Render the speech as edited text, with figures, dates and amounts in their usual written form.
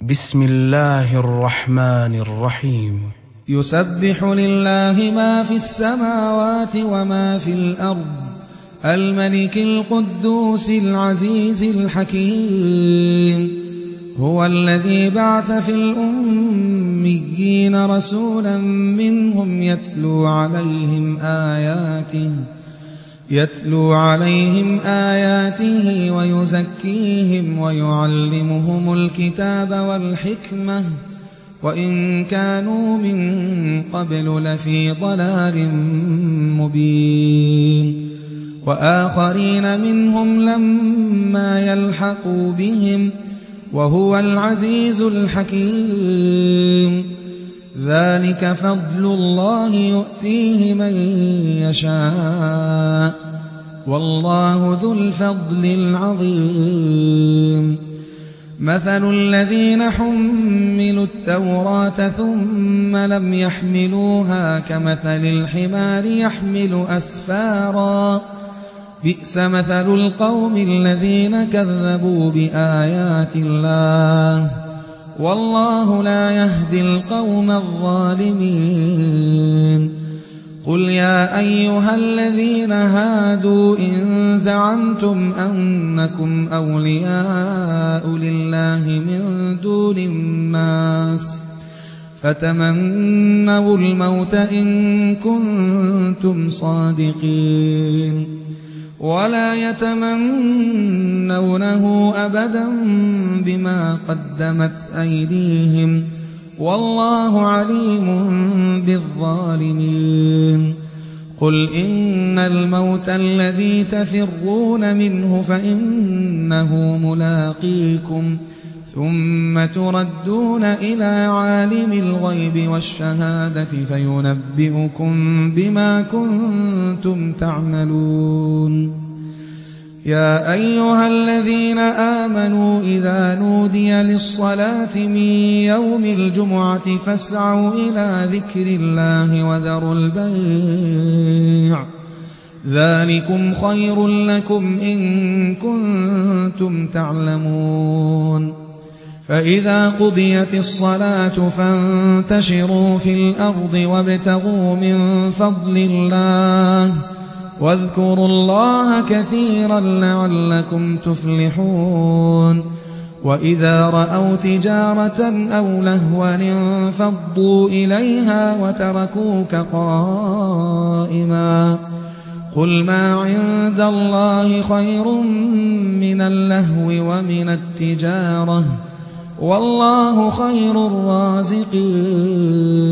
بسم الله الرحمن الرحيم. يسبح لله ما في السماوات وما في الأرض، الملك القدوس العزيز الحكيم. هو الذي بعث في الأميين رسولا منهم يتلو عليهم آياته ويزكيهم ويعلمهم الكتاب والحكمة وإن كانوا من قبل لفي ضلال مبين. وآخرين منهم لما يلحقوا بهم وهو العزيز الحكيم. ذلك فضل الله يؤتيه من يشاء والله ذو الفضل العظيم. مثل الذين حملوا التوراة ثم لم يحملوها كمثل الحمار يحمل أسفارا، بئس مثل القوم الذين كذبوا بآيات الله والله لا يهدي القوم الظالمين. قل يا أيها الذين هادوا إن زعمتم أنكم أولياء لله من دون الناس فتمنوا الموت إن كنتم صادقين ولا يتمنونه أبدا بما قدمت أيديهم والله عليم بالظالمين. قل إن الموت الذي تفرون منه فإنه ملاقيكم ثم تردون إلى عالم الغيب والشهادة فينبئكم بما كنتم تعملون. يا أيها الذين آمنوا إذا نودي للصلاة من يوم الجمعة فاسعوا إلى ذكر الله وذروا البيع، ذلكم خير لكم إن كنتم تعلمون. فإذا قضيت الصلاة فانتشروا في الأرض وابتغوا من فضل الله واذكروا الله كثيرا لعلكم تفلحون. وإذا رأوا تجارة أو لهوا انفضوا إليها وتركوك قائما. قل ما عند الله خير من اللهو ومن التجارة والله خير الرازقين.